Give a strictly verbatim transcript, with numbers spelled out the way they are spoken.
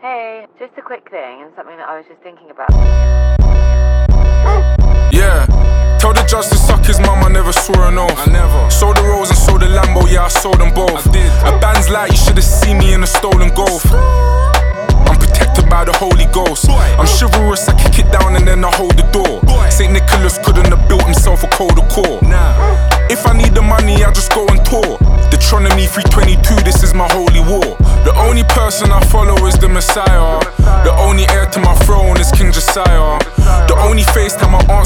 Hey, just a quick thing and something that I was just thinking about. Yeah, tell the judge to suck his mum, I never swore an oath. I never. Sold the Rolls and sold the Lambo, yeah, I sold them both. I did. A band's like, you should've seen me in a stolen Golf. I'm protected by the Holy Ghost. I'm chivalrous, I kick it down and then I hold the door. Saint Nicholas couldn't have built himself a colder core. If I need the money, I just go on tour. Deuteronomy three twenty-two, this is my holy war. The only person I follow is the Messiah. The only heir to my throne is King Josiah. The only FaceTime I answer